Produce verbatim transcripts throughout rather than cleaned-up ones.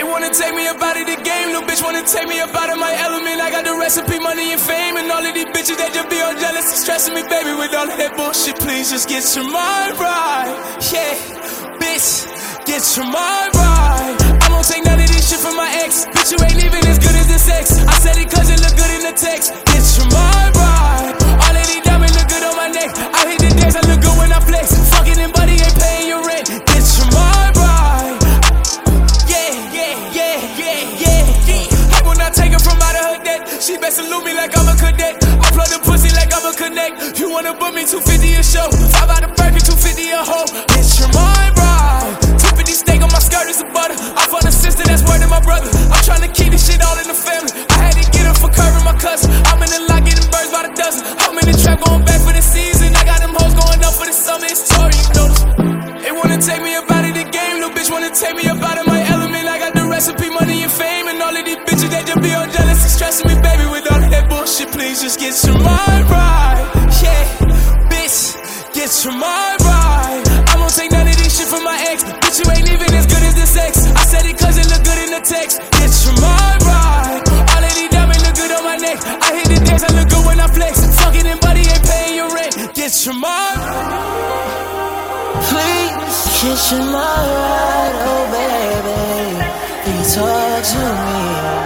They wanna take me up out of the game, no bitch wanna take me up out of my element. I got the recipe, money and fame, and all of these bitches that just be all jealous and stressing me, baby, with all of that bullshit. Please just get your mind right, yeah, bitch, get your mind right. I won't take none of this shit from my ex, bitch, you ain't even as good as the sex. I said it cause it look good in the text. Get your mind right. All of these diamonds look good on my neck. I hit the dance, I look good when I flex. Fucking and buddy ain't paying your rent. Get your mind right. Yeah, yeah, yeah, yeah, yeah, yeah. I will not take her from out of her debt. She best salute me like I'm a cadet. I plug the pussy like I'm a connect. You wanna book me two fifty a show? Five out of Berkeley, two fifty a hoe. Get your mind right. two fifty steak on my skirt is a butter. I fought a sister that's word to my brother. I'm trying to keep this shit all in the family. I had to get her for curving my cousin. I'm in the lot getting birds by the dozen. I'm in the trap going back for the season. I got them hoes going up for the summer. It's Tory, you know this. They wanna take me up out of the game. No bitch wanna take me up out of my element. I got the recipe, money and fame, and all of these bitches that just be all jealous and stressing me, baby, with all of that bullshit. Please just get your mind right. Yeah, bitch, get your mind right. I won't take none of this shit from my ex. Bitch, you ain't even as good as the sex. I said it cause it look good in the text. Get your mind right. All of these diamonds look good on my neck. I hit the dance, I look good when I flex. Fucking and buddy ain't paying your rent. Get your mind right. Please get your mind right, oh baby. Please talk to me.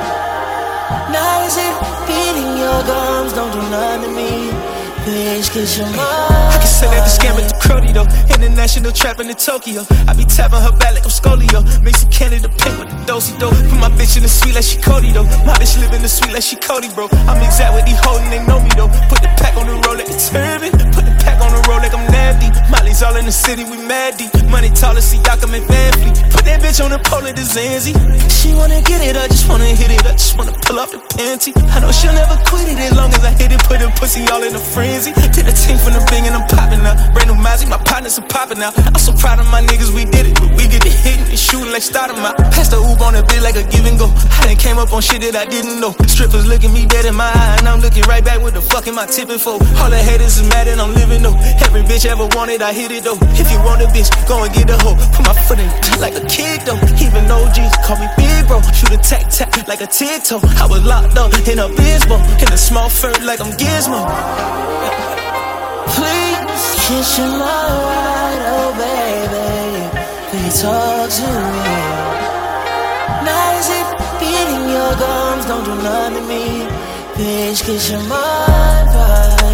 Now is it beating your gums? Don't do nothing to me. Please get your mind. I can say that the scam at the Crody though. International trapping in Tokyo. I be tapping her back like I'm Scolio. Mixing Canada pink with the dosey dough. Put my bitch in the suite like she Cody though. My bitch live in the suite like she Cody, bro. I'm exact what he holding, they know me though. Put the pack on the road like a turban. Put the pack on the road like I'm Navy. Molly's all in the city, we mad deep. Money taller, see Yakam and Van Fleet. Put that bitch on the pole like the Zanzi. She wanna get it, I just wanna hit it. I just wanna pull off the panty. I know she'll never quit it as long as I hit it. Put her pussy all in a frenzy. Did a team from the bing and I'm popping now. Brand new Mozzie, my partners are popping now. I'm so proud of my niggas, we did it. But we get it hitting and shooting like start 'em out. Pass the Uber on a bit like a give and go. I done came up on shit that I didn't know. Strippers looking me dead in my eye, and I'm looking right back with the fuck in my tipping for. All the haters is mad and I'm living though. Every bitch ever wanted, I hit it though. If you want a bitch, go and get a hoe. Put my foot in like a kid though. Even O Gs call me big bro. Shoot a tack tack like a tic-tac. I was locked up in a bisbo. In a small fur like I'm Gizmo. Please get your mind right, oh baby. Please talk to me. Now is it beating your gums? Don't do nothing to me. Bitch, get your mind right.